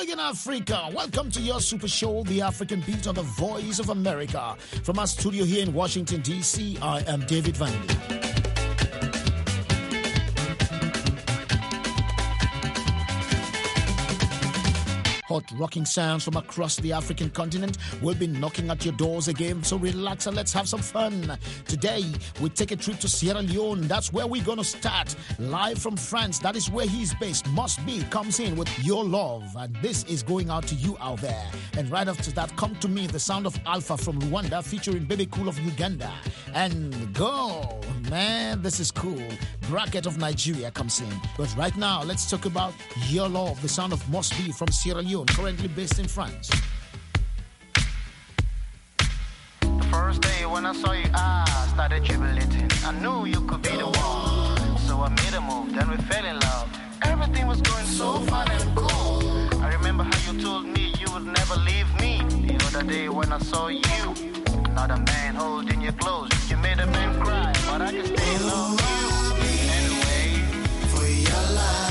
in Africa. Welcome to your super show, The African Beat on the Voice of America. From our studio here in Washington, D.C., I am David Vandy. Hot rocking sounds from across the African continent will be knocking at your doors again, so relax and let's have some fun. Today, we take a trip to Sierra Leone. That's where we're going to start. Live from France, that is where he's based. Must Be comes in with Your Love, and this is going out to you out there. And right after that, Come to Me, the sound of Alpha from Rwanda featuring Baby Cool of Uganda. And go, man, this is cool. Bracket of Nigeria comes in. But right now, let's talk about Your Love, the sound of Must Be from Sierra Leone, currently based in France. The first day when I saw you, I started jubilating. I knew you could be the one, so I made a move, then we fell in love. Everything was going so fun and cool. I remember how you told me you would never leave me. The other day when I saw you, another man holding you close. You made a man cry, but I can still love you. Anyway, for your love.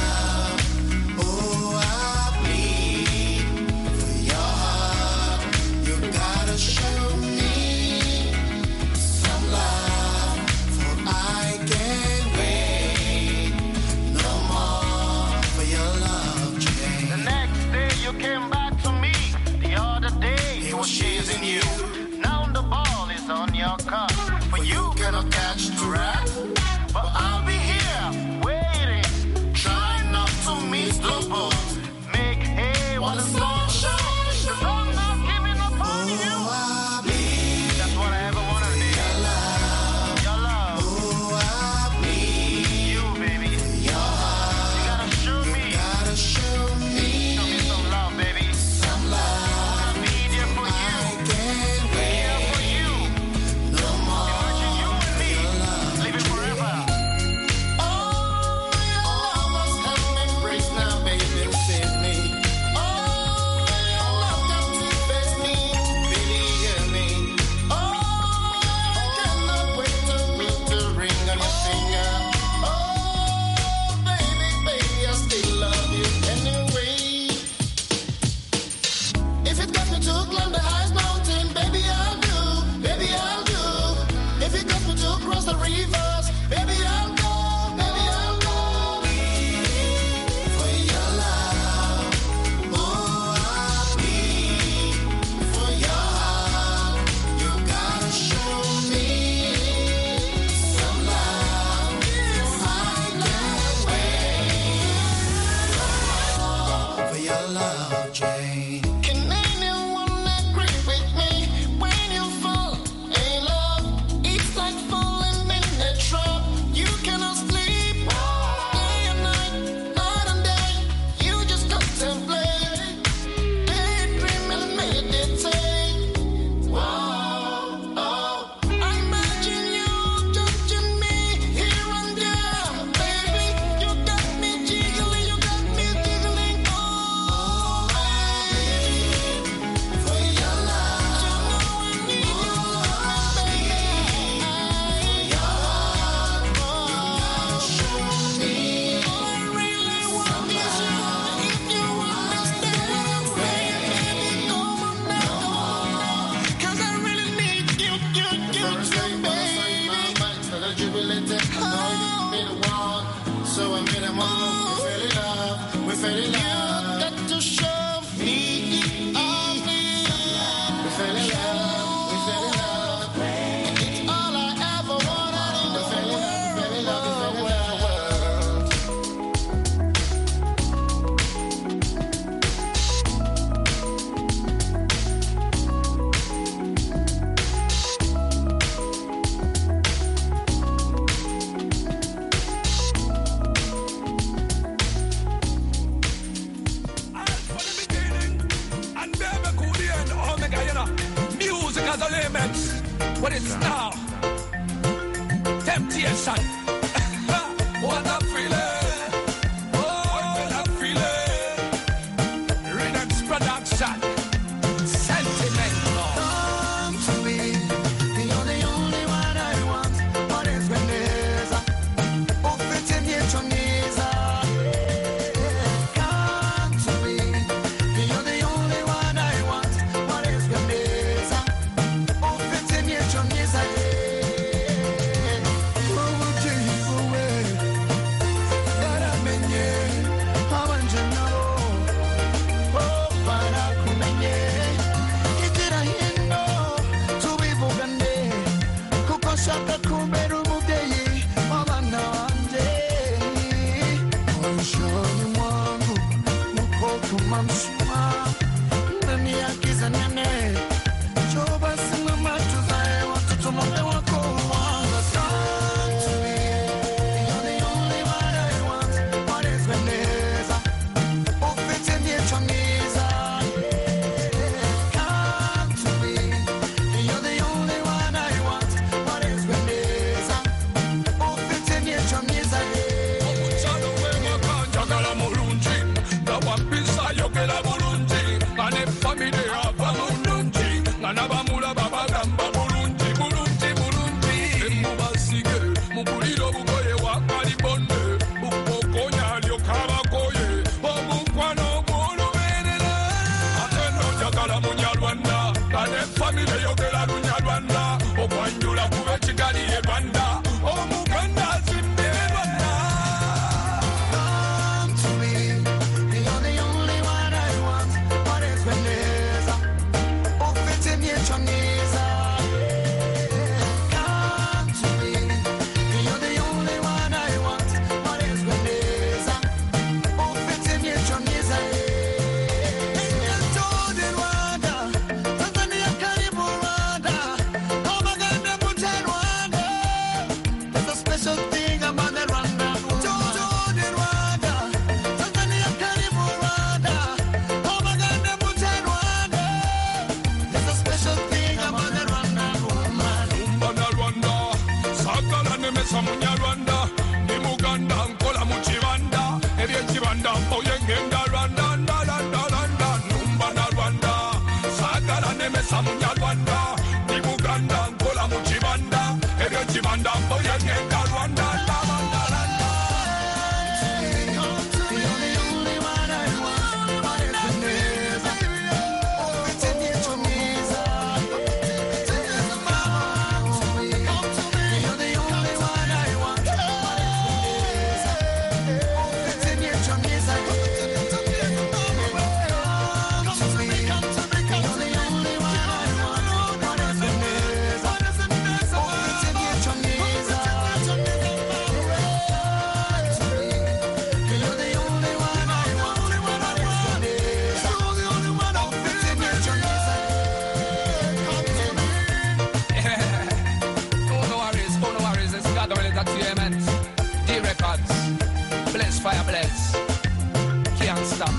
Show me some love, for I can't wait no more for your love, Jane. The next day you came back to me. The other day he was chasing you. Now the ball is on your court, for you cannot catch the rat. But I'll be here waiting, trying not to miss the boat. Make hay while the sun shines, 'cause I'm not giving up on you. What is now? Temptation. What a feeling. Oh, what a feeling. Rhythms production. Sentimental. Come to me. You're the only one I want. What is Veneza? Oh, fit in your choniza. Come to me. maishani mwangu uko kama mshumaa ndani ya giza nene. Njoo basi mama, tuzae watoto mume wako mwanga. Come to me, you're the only one I want. What is Vanessa? Ufite niechoniza. Come to me, you're the only one I want. What is Vanessa? Ufite niechoniza. Omukyalo w'emakanjagala mulungi nga wampisa yogera bulungi nga ne famire ava mulungi nga n'abamulaba bagamba bulungi bulungi bulungi. Emubasige mugulire obugoye wakalibonde bukokonya lyokabakoye obukwano bw'olubeerera. Ate n'ojagala munyarwanda nga ne famire yogera lunyarwanda okwanjula kuba Kigali e Rwanda omuganda azimbe Rwanda. Come to me, you're the only one I want. What is Vanessa? Ufite niechoniza. Come to me, you're the only one I want. What is Vanessa? Ufite niechoniza. Njoni Rwanda, Tanzania karibu Rwanda. Omaganda muje Rwanda. There's a special thing about the Rwanda. Njoni Rwanda, Tanzania karibu Rwanda. Omaganda muje Rwanda. There's a special thing about the Rwanda woman. Bannarwanda saagala nemesa munyarwanda ndi muganda nkola mu kibanda ebyekibanda mpoye ngenda Rwanda ndalanda numba na Rwanda saagala nemesa munyarwanda ndi muganda nkola mu kibanda ebyekibanda mpoye ngenda Rwanda ndalanda. You're the only one I want. What is Vanessa? Ufite niechoniza. Come to me. You're the only one I want. What is Vanessa? Ufite niechoniza. Come to me. You're the only one I want. What is Vanessa? Ufite niechoniza. You're the only one I want. What is Vanessa? Ufite niechoniza. Come to me. No worries, it's Gaga Entertainment, D Records, Bless Fire Bless, can't stop.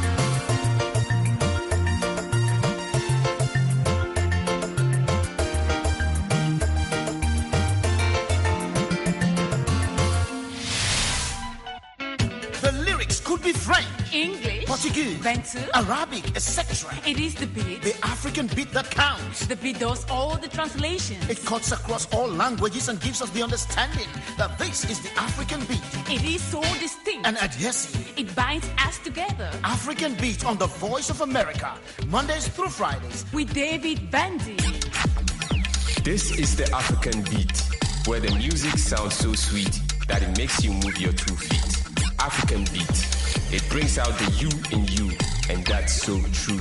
The lyrics could be French, English, Portuguese, Bantu. Arabic, etc. It is the beat. The African beat that counts. The beat does all the translations. It cuts across all languages and gives us the understanding that this is the African beat. It is so distinct. And adhesive. It binds us together. African beat on the Voice of America, Mondays through Fridays. With David Bandy. This is the African beat, where the music sounds so sweet that it makes you move your 2 feet. African beat. It brings out the you in you, and that's so true.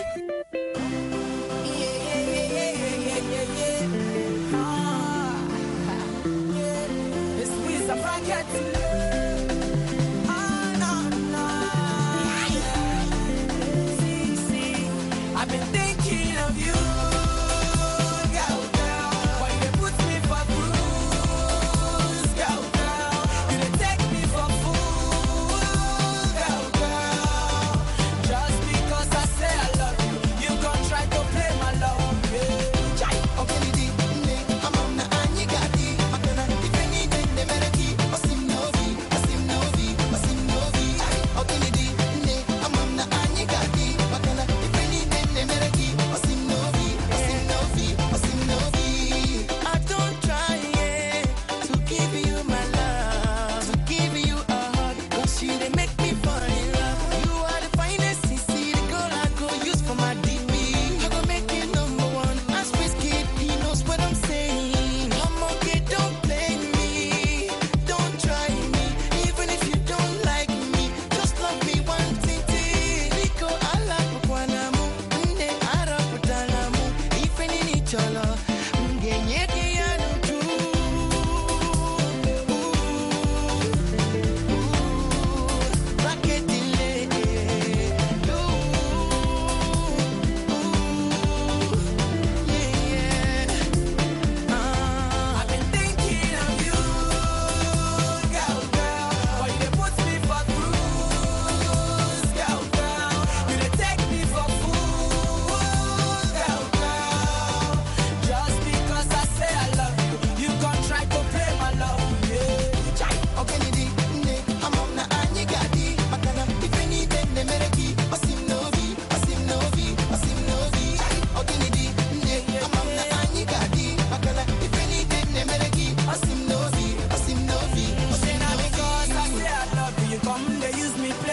I've been thinking of you, girl, but you put me for cruise, girl. You done take me for fool, girl. Just because I say I love you,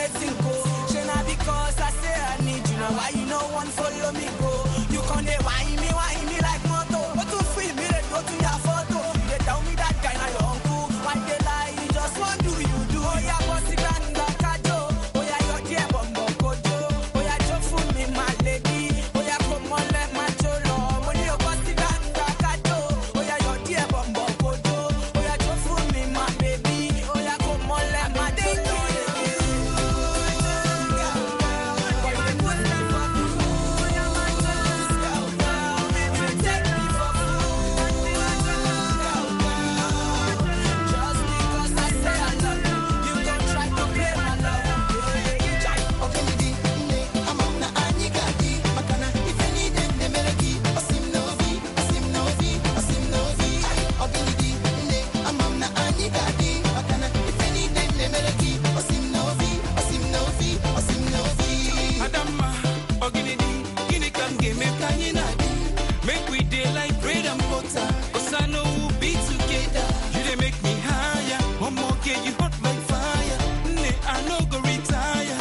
waiting go. Say now because I say I need you, now why you no one follow me go? You can't whine me like moto. But to free me, let go to your photo. You dey tell me that guy now your uncle. Why they lie? You just want do you do? Oh yeah, bossy granda kajo. Oh yeah, your dear bumbo kojo. Oh yeah, just fool me my lady. Oh yeah, come on let my cholo. Money your bossy granda kajo. Oh yeah, your dear bumbo kojo. Oh yeah, just fool me my baby. Oh yeah, come on let my cholo. Adama, Oginidi, Guinea can give me Kanyinadi. Make we day like bread and butter. Cause I know we'll be together. You they make me higher. One more get you hot like fire. Nay, I no go retire.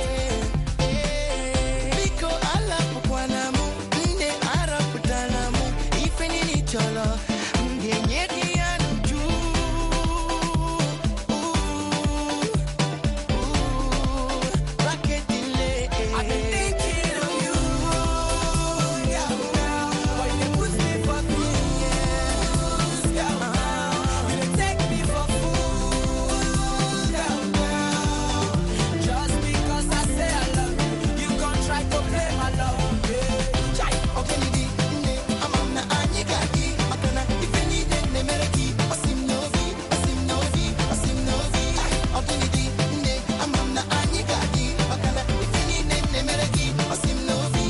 Biko ala pukwanamu, nine ara putanamu, ifeni ni cholo, mgenye kianu ju. Raketile, I've been thinking of you. Why you put me for cruise? You dey take me for fool. Just because I say I love you, you gon' try to play my love. Chai, okay, nigga, I'm on the anyigadi. Makana, if you need it, ne mereki. Osim novi. Okay, nigga, I'm on the anyigadi. Makana, if you need it, ne mereki. Osim novi.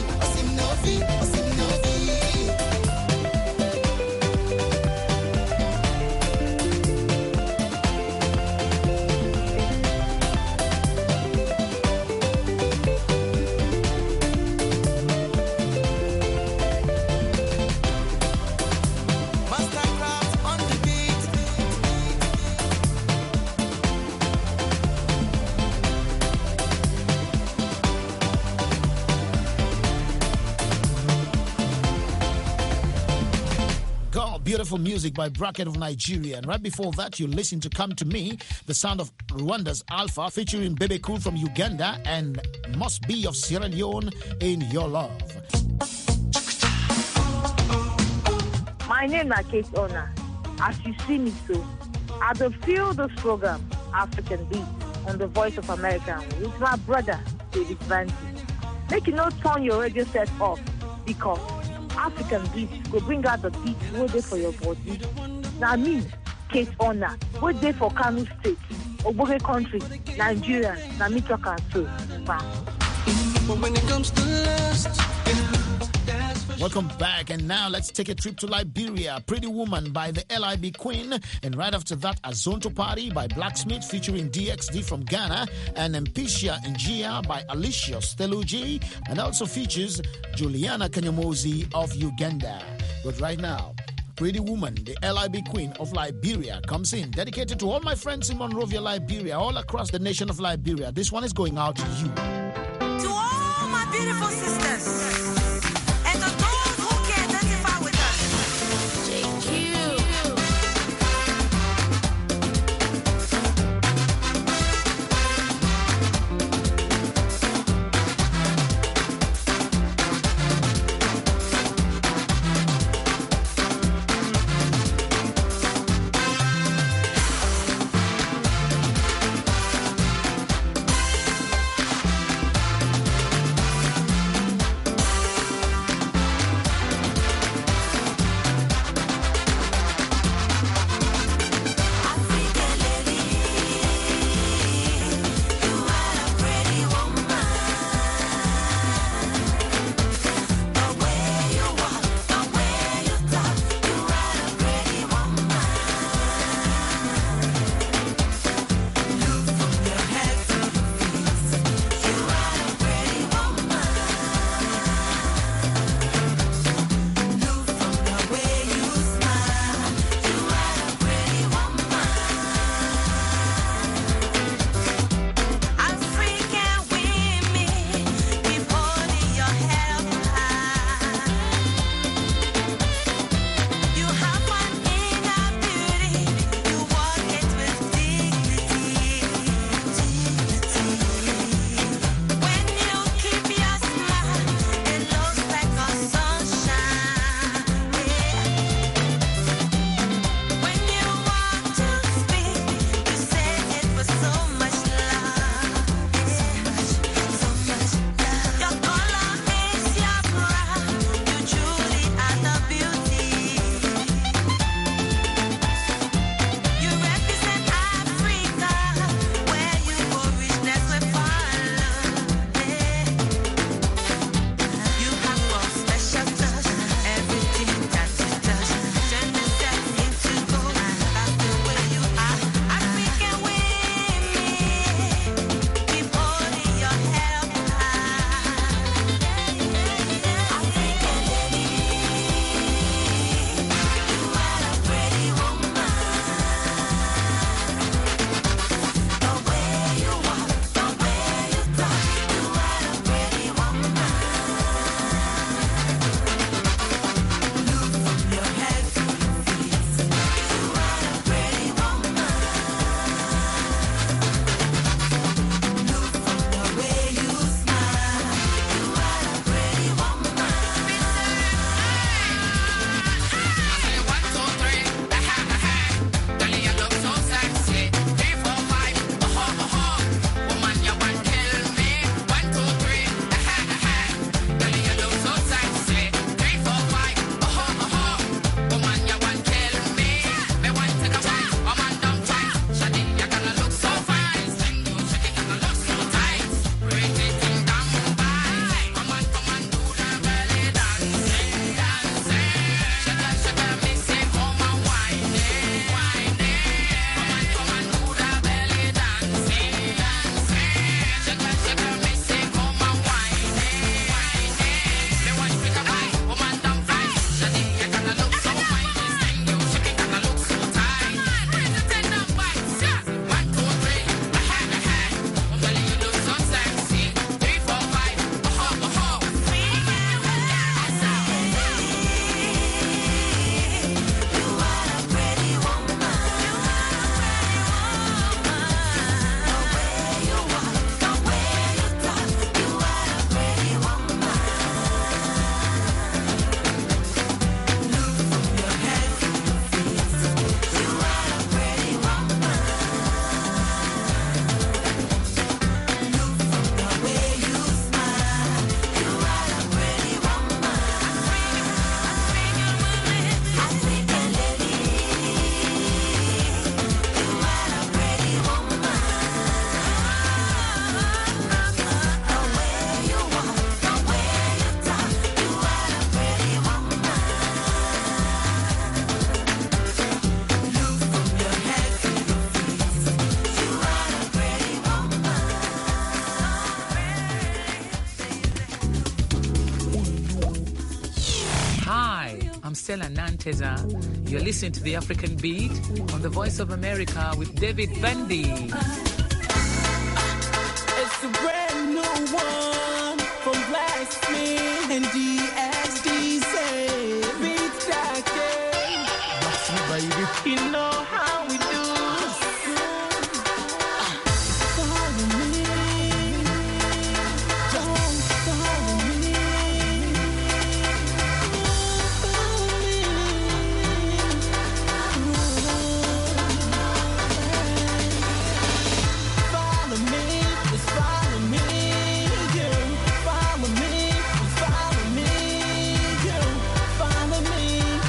Mastercraft on the beat. God, beautiful music by Bracket of Nigeria. And right before that, you listen to Come to Me, the sound of Rwanda's Alpha, featuring Bebe Cool from Uganda and Must Be of Sierra Leone in Your Love. My name is Kate Ona. As you see me so, I will feel this program, African Beat, on the Voice of America with my brother, David Banty. Make you not turn your radio set off because African Beat will bring out the beat waiting for your body. Now me, Kate Ona, waiting for Kano State, Oboge Country, Nigeria, na me talk and so. Bye. But when it comes to lust, Welcome back, and now let's take a trip to Liberia. Pretty Woman by the LIB Queen, and right after that, Azonto Party by Blacksmith featuring DXD from Ghana, and Empicia Njia by Alicia Steluji, and also features Juliana Kanyamozi of Uganda. But right now, Pretty Woman, the LIB Queen of Liberia, comes in, dedicated to all my friends in Monrovia, Liberia, all across the nation of Liberia. This one is going out to you. To all my beautiful sisters. And to those who can identify with us. I'm Stella Nanteza. You're listening to The African Beat on the Voice of America with David Bundy. It's a brand new one from Blacksmith and DSDC. Beats Jacket. That's me, baby. You know how we do. Follow me. Don't follow me. Follow me. Follow me, just follow me, girl. Follow me, just follow me, girl. Follow me,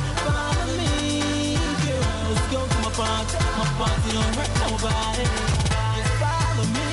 girl. Let's go to my party don't hurt nobody. Just follow me,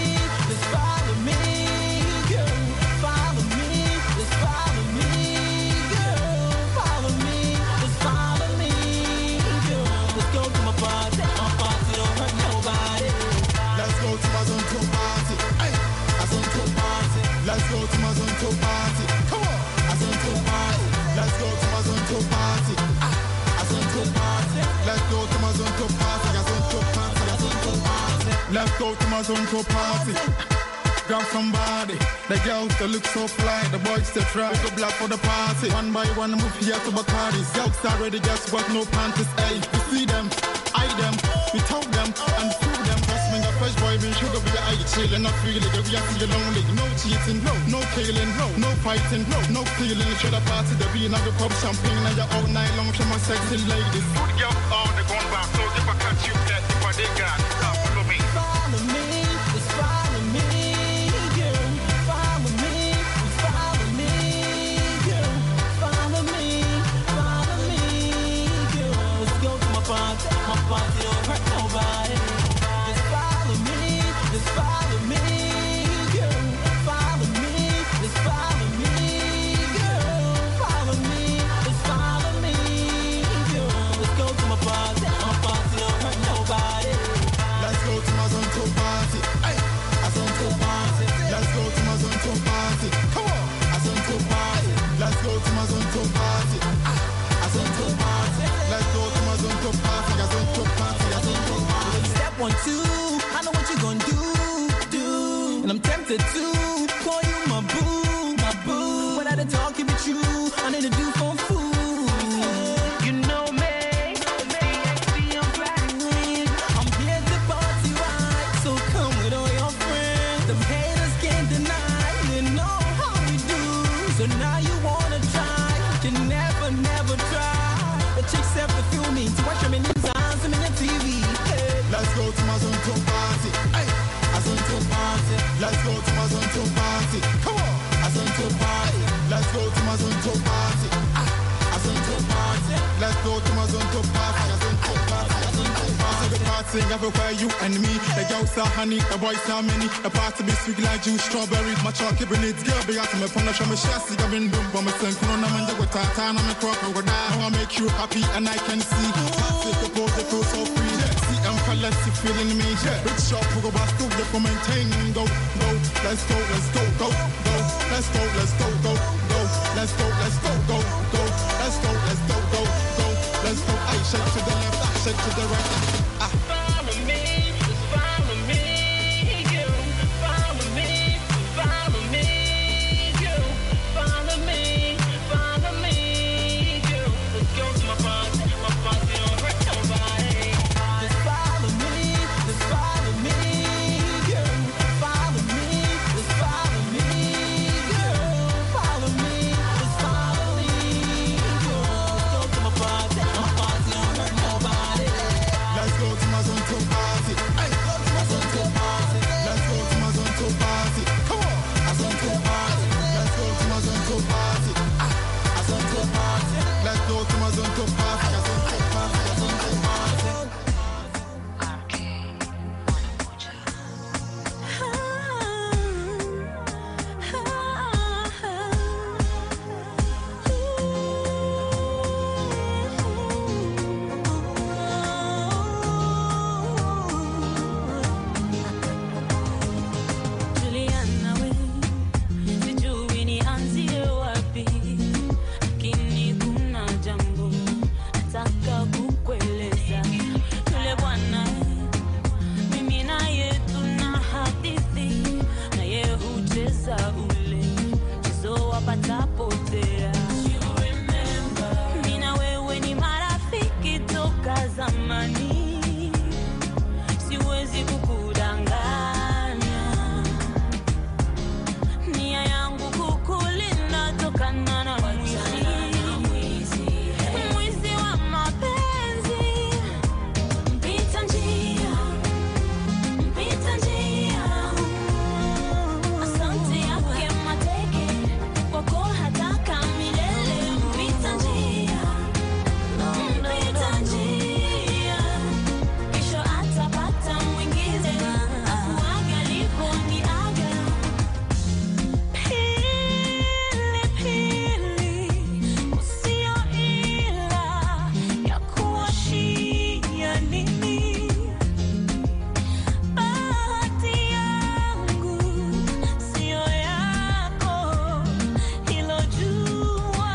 girl. Follow me, just follow me, girl. Follow me, just follow me, girl. Let's go to my party don't hurt nobody. Let's go to my zone to party. Hey, I zone to party. Let's go to my zone to party. Come on, I zone to party. Let's go to my zone to party. I zone to party. Let's go to my zone to party. I zone to party. I zone to party. Let's go to my zone to party. Grab somebody. The girls that look so fly. The boys that try. We go black for the party. One by one, move here to Bacardi. Girls already guess what? No panties. Hey, you see them, eye them, we talk them and prove them. Cause when the fresh boy been sugar, be eye chillin', not feeling. We are still lonely. No cheating, no killing, no fighting, no feeling. Should the party the being of the pub champagne and you're all night long from my sexy ladies. Good girls all the gone back. So if I catch you, that if I dig out, follow me. Follow me, just follow me, girl. Follow me, just follow me, girl. Follow me, girl. Let's go to my party don't hurt nobody. Just follow me, girl. Follow me, just follow me, girl. Follow me, just follow me, girl. Let's go to my party don't hurt nobody. Let's go to my zone to party. Hey, I zone to party. Let's go to my zone to party. Come on, I zone to party. Let's go to my zone to party. I zone to party. Let's go to my zone to party. I zone to party. I zone to party. Step 1, 2, I know what you gon' do. And I'm tempted to call you my boo. But I done talk, keep it true. I need to do for food. You know me, I'm Blacksmith. I'm here to party right, so come with all your friends. Them haters can't deny, they know how we do. So now you wanna try, you never try. The chicks have to feel me, to watch them in your eyes, I'm in your TV. Hey. Let's go to my zone to party. Hey, I zone to party. Let's go to my zone to party. Come on, I zone to party. Let's go to my zone to party. I zone to party. Let's go to my zone to party. I zone to party. I zone to party. The party everywhere you and me. The girls are honey, the boys are many. The party be sweet like juice, strawberries. My chalky needs girl be out to me punish. I'm a chassis, I've been doing by myself. I'm a man that with Tata, I'm a crock over there. I make you happy and I can see. Party, the pose, they feel so free. See, I'm colors, you feeling me. Rich shop, we go back to the for maintaining. Go, let's go. Let's go. Let's go. Let's go. Let's go. Let's go. I shake to the left, I shake to the right. Follow me, just follow me, girl. Follow me, girl. Follow me, girl. Let's go to my party don't hurt nobody. Just follow me, girl. Follow me, just follow me, girl. Follow me, just follow me, girl. Let's go to my party don't hurt nobody. Let's atapotea. Mimi na wewe ni marafiki toka zamani, siwezi kukudanganya. Nia yangu kukulinda tokana na mwizi wa mapenzi. Mpita njia, asante yake mateke, kwako hataka milele. Mpita njia, kesho atapata mwingine, akuaga aliponiaga. Pili, usio ila ya kuwashia nini. Bahati yangu sio yako, hilo jua.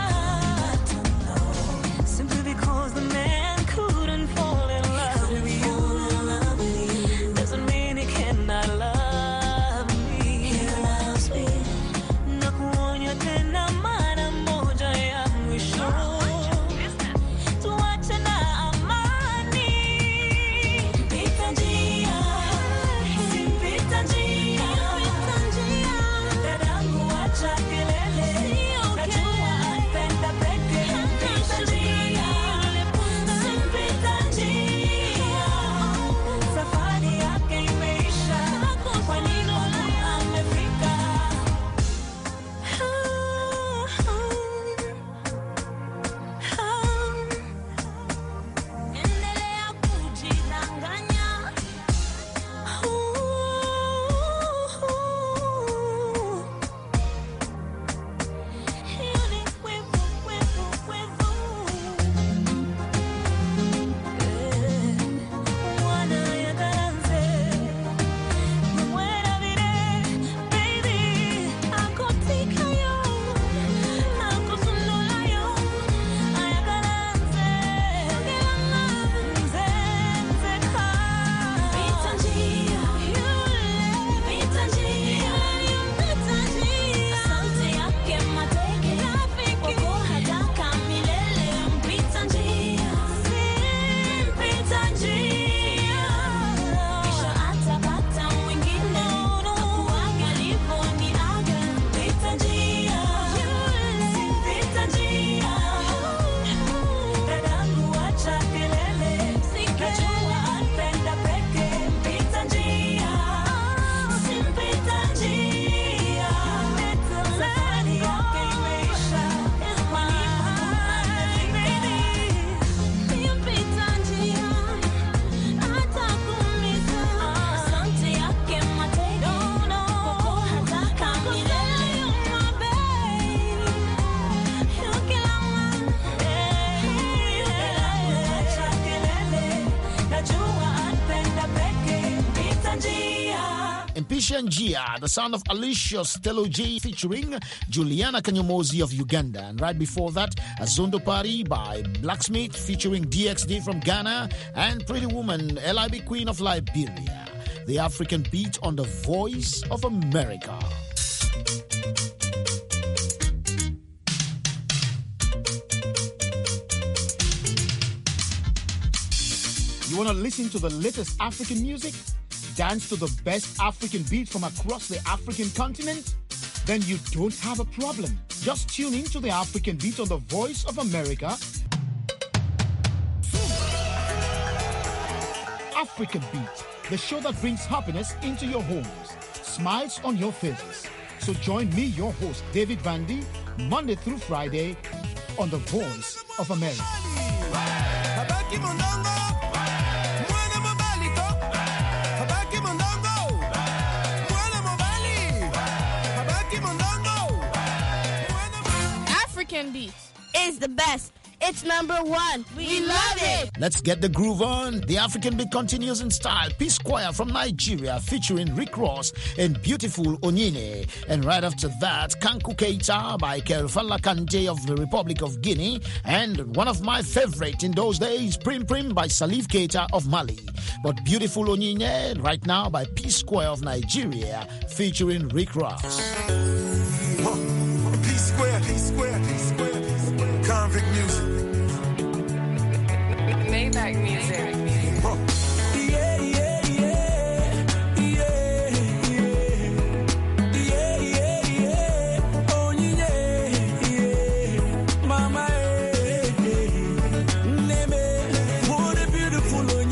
Simply because the man couldn't fall in love with you doesn't mean he cannot love me. He loves me. Nakuonya tena mara moja ya mwisho, tuache na amani. Pita njia, pita njia, dadangu acha kelele, najua anapenda peke. Pita njia, safari yake imeisha, kwa nini amefika? Endelea kujidanganya. Hiyo ni kwevu. Mwana ya garanze, muera vire, baby, akotika yo, akosundula yo, aya garanze, nzeka. Pita njia, asante yake mateke, kwako hataka milele. Mpita njia, kisha atapata mwingine, akuaga aliponiaga. Pita njia, dadangu acha kelele, najua anapenda peke. Pita njia, safari yake imeisha, mpita njia, atakuumiza. Asante yake mateke, kwako hataka milele. My babe, you kila acha kelele, najua anapenda peke. Mpita njia. Mpisha Njia, the son of Alicia Stelo J featuring Juliana Kanyomozi of Uganda. And right before that, Azondo Party by Blacksmith featuring DXD from Ghana and Pretty Woman, LIB Queen of Liberia. The African beat on the Voice of America. You want to listen to the latest African music? Dance to the best African beats from across the African continent? Then you don't have a problem. Just tune in to the African beat on the Voice of America. African Beat, the show that brings happiness into your homes, smiles on your faces. So join me, your host, David Vandy, Monday through Friday on the Voice of America. Habaki Mondongo, mwana mobali to. Habaki Mondongo, mwana mobali. Habaki Mondongo, African Beat is the best. It's #1. We love it. Let's get the groove on. The African Beat continues in style. Peace Choir from Nigeria featuring Rick Ross and Beautiful Onyine. And right after that, Kanku Keita by Kerfala Kante of the Republic of Guinea. And one of my favorite in those days, Prim Prim by Salif Keita of Mali. But Beautiful Onyine right now by Peace Choir of Nigeria featuring Rick Ross. Peace Square. P-Square. Convict music. Maybach music. Yeah, yeah, yeah, yeah, yeah, yeah, yeah. Oh, yeah, yeah. Mama, neme, what a beautiful oh,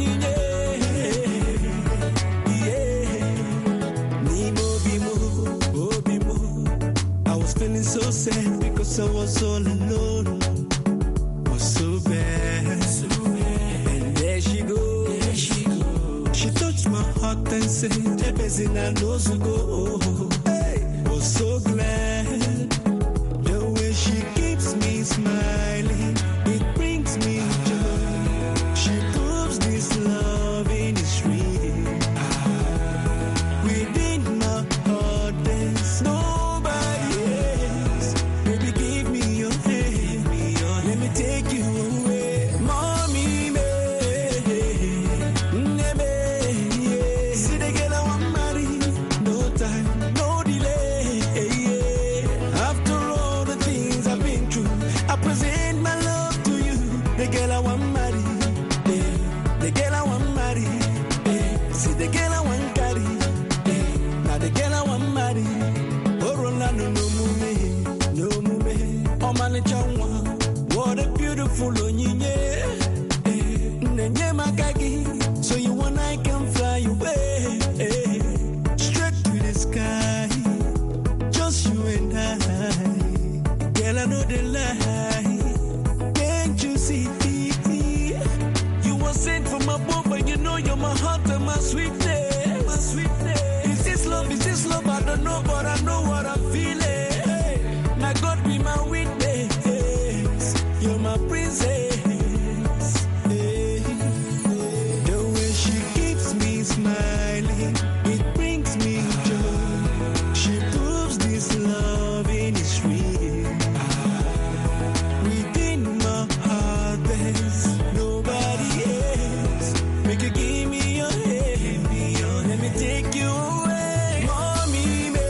yeah. I was feeling so sad because I was all alone. Was so bad. And there she goes. She touched my heart and said, Ebezina knows to go. Hey, was so glad. The way she keeps me smiling, it brings me joy. She proves this loving is real. Within my heart there's nobody else. Baby, give me your hand. Let me take you away. Mommy, see the girl I want marry. No time, no delay. After all the things I've been through, I present my love to you. The girl I want marry. The girl I want marry. See the girl I want carry. Now the girl I want marry. Oh, Rolando, no mume, no mume. Oh, man, what a beautiful onyinye. Nenye makagi, so you and I can fly away. Straight to the sky, just you and I. Girl, I know the lie. Can't you see? You were sent from above, and you know you're my heart and my sweetness. My sweetness. Is this love? I don't know, but I know what I'm feeling. Now God be my witness. You're my princess. The way she keeps me smiling, it brings me joy. She proves this loving is real. Within my heart there's nobody else. Make you give me your hand. Let me take you away. Mommy,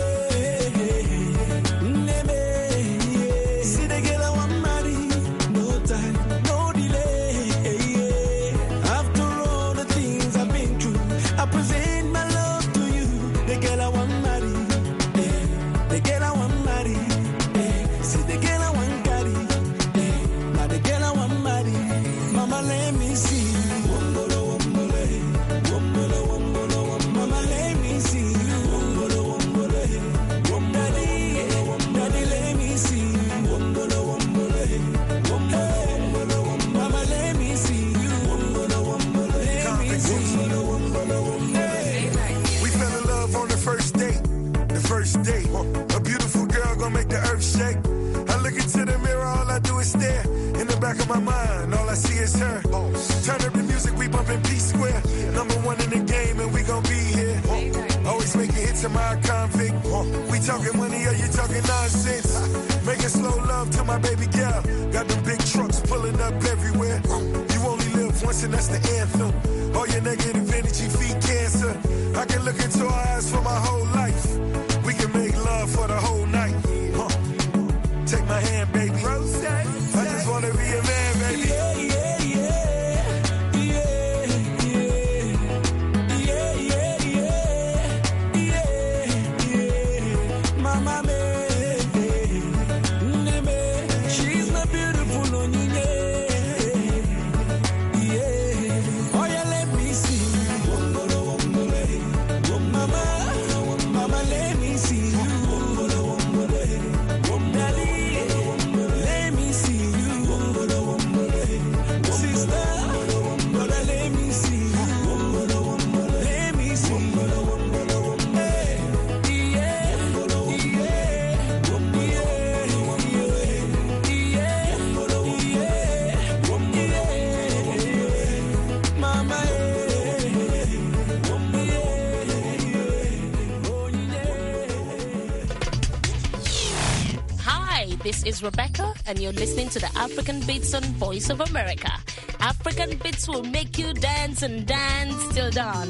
see the girl I want marry. No time, no delay. After all the things I've been through, I present my love to you. The girl I want marry. The girl I want marry. See the girl I want carry. Now the girl I want marry. Mama, let me see you. Wombolo, wombolo, wombolo, wombolo, wombolo. Mama, let me see you. Wombolo, wombolo, wombolo. Daddy, let me see you. Wombolo, wombolo, wombolo, wombolo. Mama, let me see you. Wombolo, wombolo, let me see you. Wombolo, wombolo. We fell in love on the first date. The first date. A beautiful girl gonna make the earth shake. I look into the mirror, all I do is stare. In the back of my mind, all I see is her. Turn up the music, we bumpin' P-Square. Number one in the game, and we gon' be here. Always making hits to my convict. We talking money, or you talking nonsense? Making slow love to my baby girl. Got them big trucks pulling up everywhere. You only live once, and that's the anthem. All your negative energy feed cancer. I can look into her eyes for my whole life. We can make love for the whole night. Take my hand, baby. I just wanna be a man, baby. Yeah, yeah, yeah. Yeah, yeah. Yeah, yeah, yeah. Yeah. Mama, she's my beautiful onyinye. Yeah. Oh, yeah, let me see. Wombolo, wombolo, wombolo. Mama, let me see you. Wombolo, wombolo, wombolo. Daddy, let me see you. Wombolo, wombolo. Sister, brother, let me see you. Wombolo, wombolo. Let me see you. Wombolo, wombolo. Hey, yeah, Hi, this is Rebecca, and you're listening to the African Beats on Voice of America. African Beats will make you dance and dance till dawn.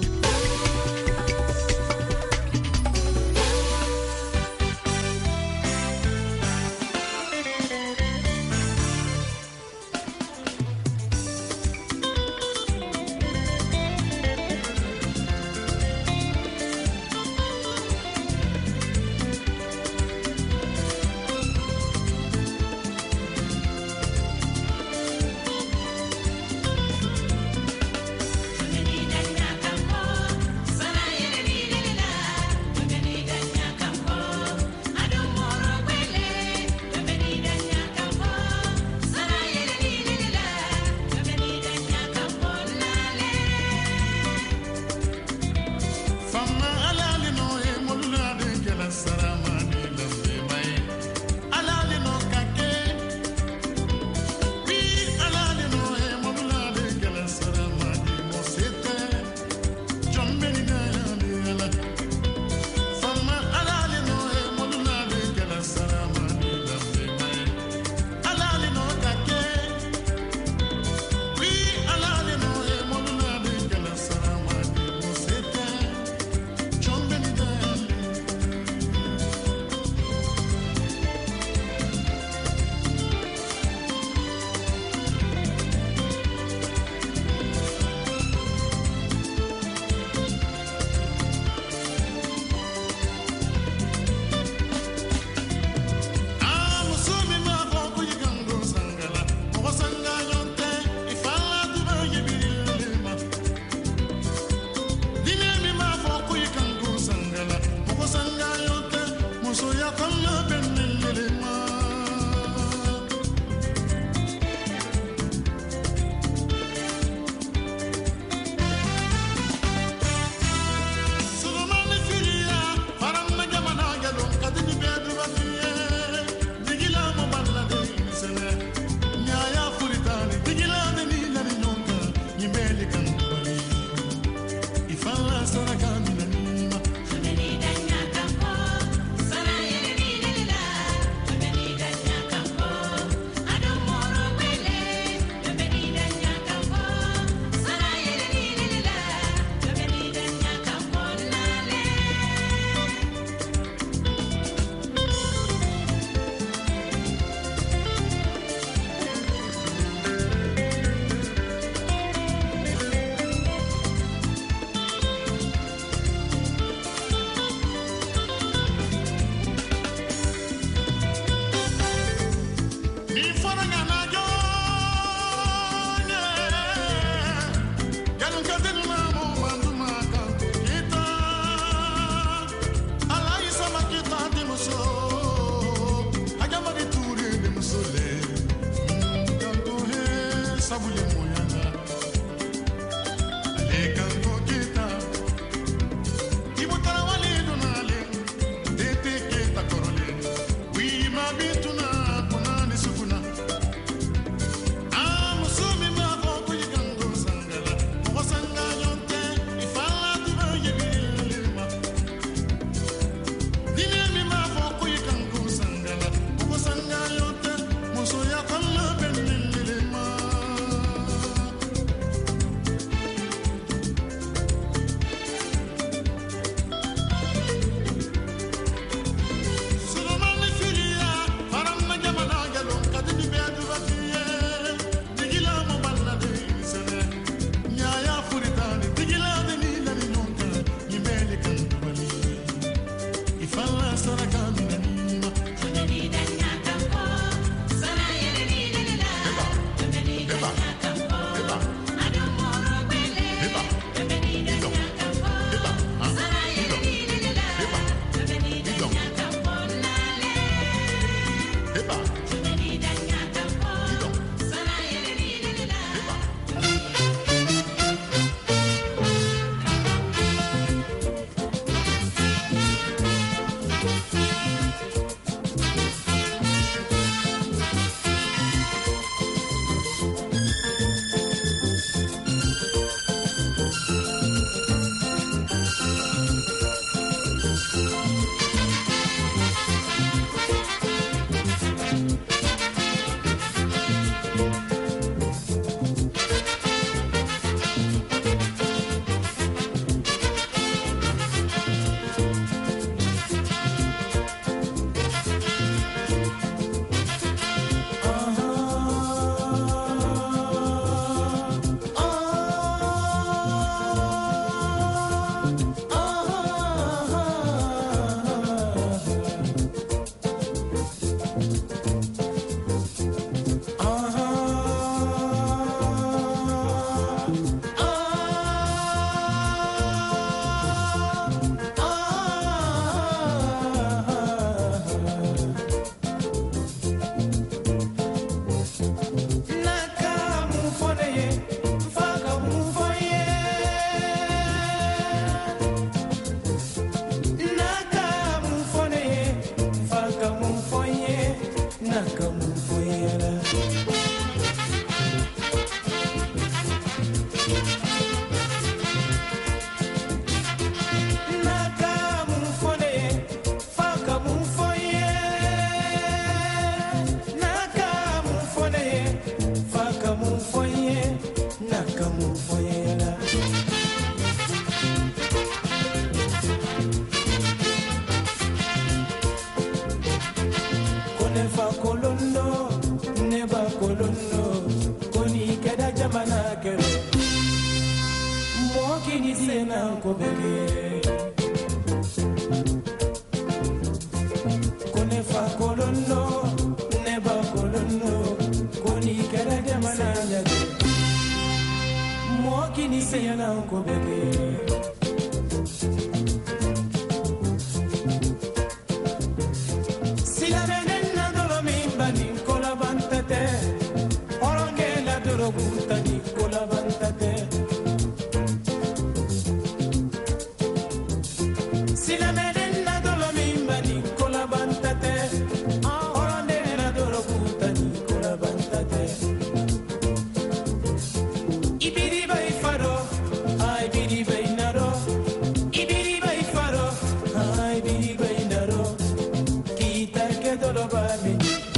kita ke dolo babi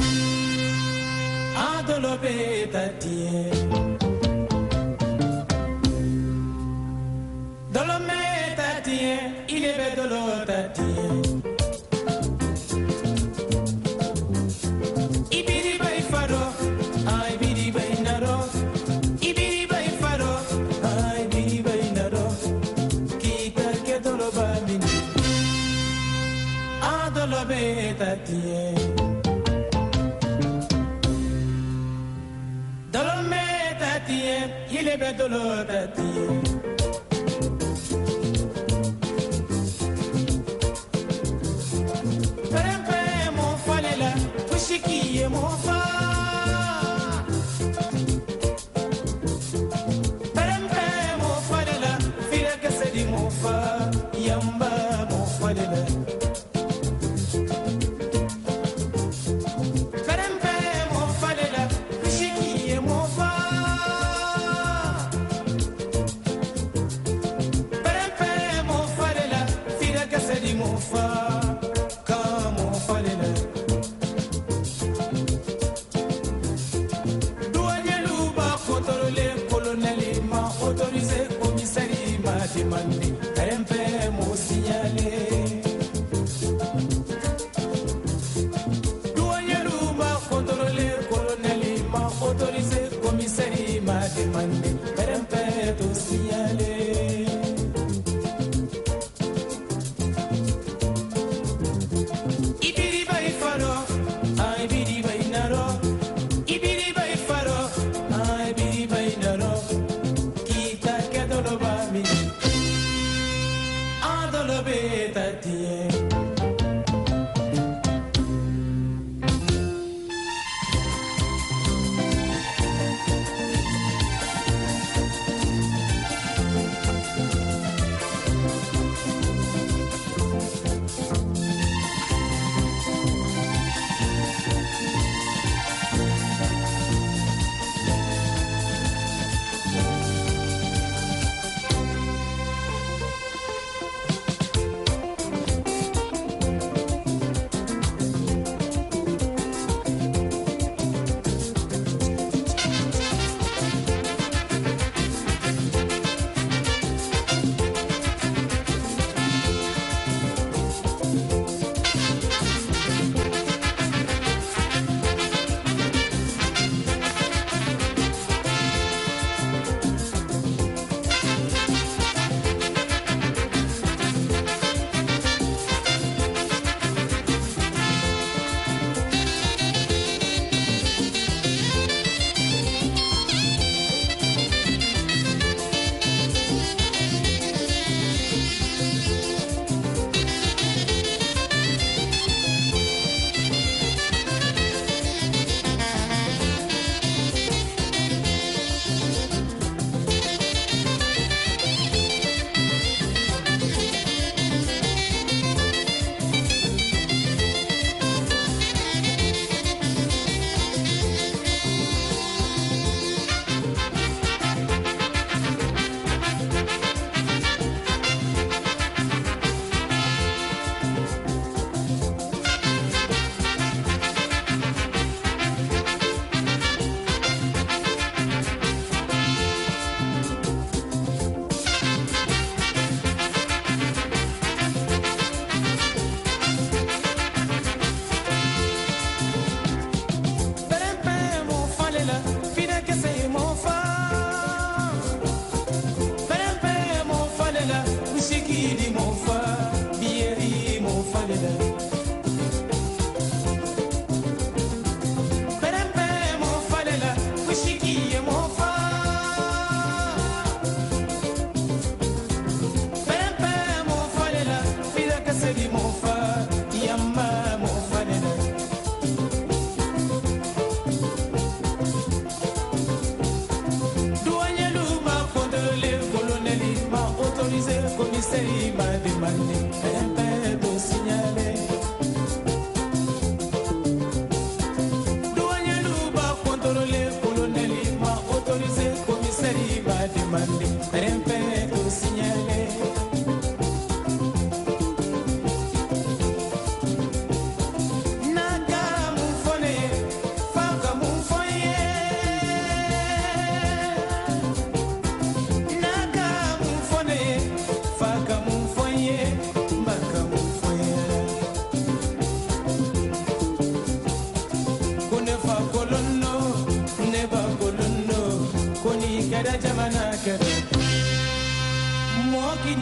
adolo beta tie dolo meta tie ile be dolo tatie ibiri bai faro ai biri bai naro ibiri bai faro ai biri bai naro kita ke dolo babi adolo beta tie dolo meta tie ile be dolo tatie Shiki mofa Perempe mofa lela Fira kasedi mofa Yamba mofa lela Perempe mofa lela Shiki mofa Perempe mofa lela Fira kasedi mofa Ka mofa lela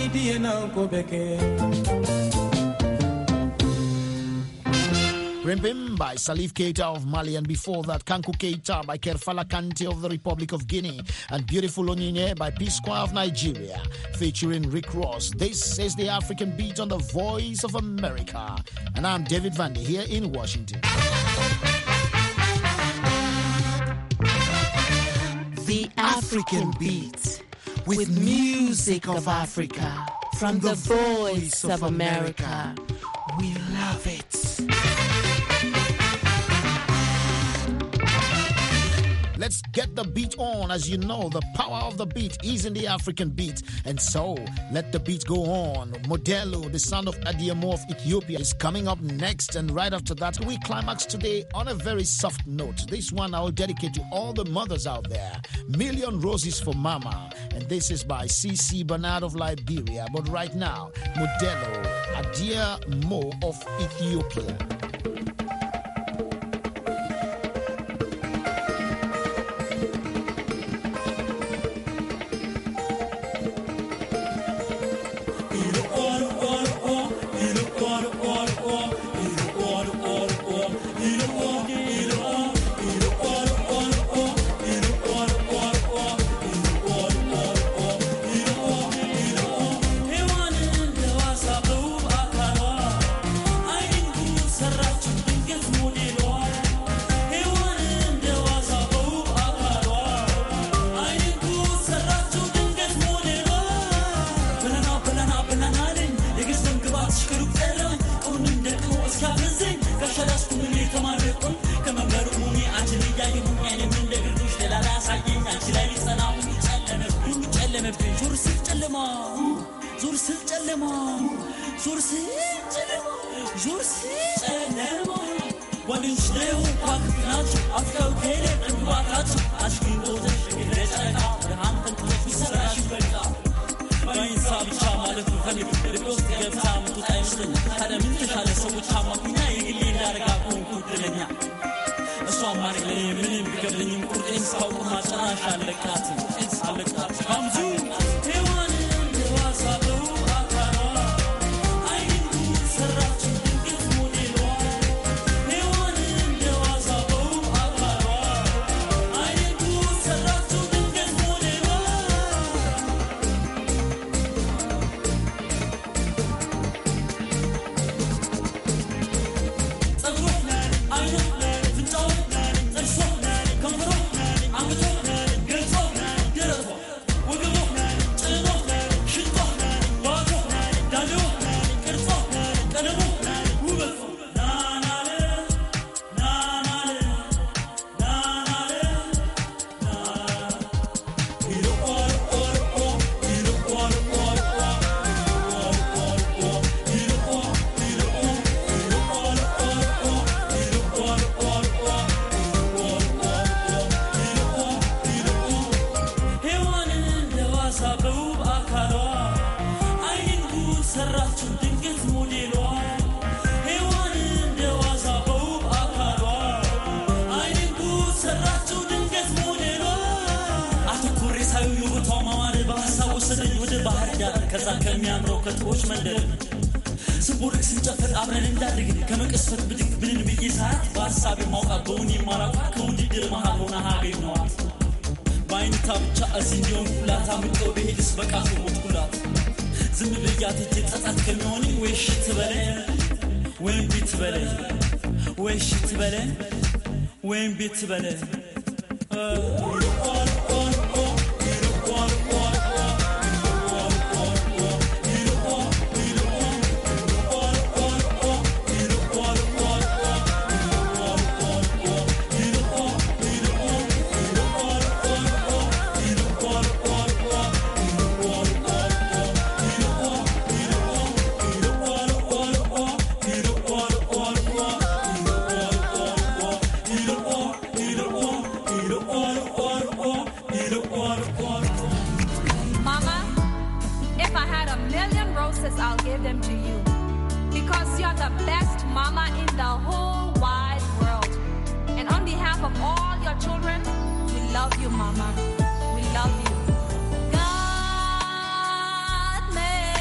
Mani diena ko beke. Rimpim by Salif Keita of Mali, and before that, Kanku Keita by Kerfala Kante of the Republic of Guinea, and Beautiful Onyinye by P-Square of Nigeria, featuring Rick Ross. This is the African Beat on the Voice of America, and I'm David Vandy here in Washington. The African Beat, with music of Africa, from the Voice of America. We love it. Let's get the beat on. As you know, the power of the beat is in the African beat. And so, let the beat go on. Modelo, the son of Adiamo of Ethiopia, is coming up next. And right after that, we climax today on a very soft note. This one I will dedicate to all the mothers out there. Million Roses for Mama. And this is by C.C. Bernard of Liberia. But right now, Modelo, Adiamo of Ethiopia. love you, Mama. We love you. God made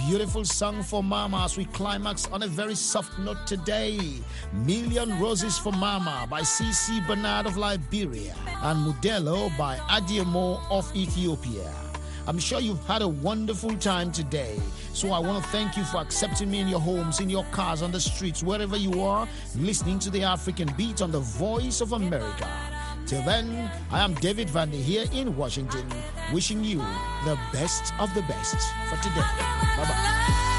beautiful song for Mama as we climax on a very soft note today. Million Roses for Mama by C.C. Bernard of Liberia and Modelo by Adiemo of Ethiopia. I'm sure you've had a wonderful time today. So I want to thank you for accepting me in your homes, in your cars, on the streets, wherever you are, listening to the African Beat on the Voice of America. Till then, I am David Vandy here in Washington, wishing you the best of the best for today. Bye-bye.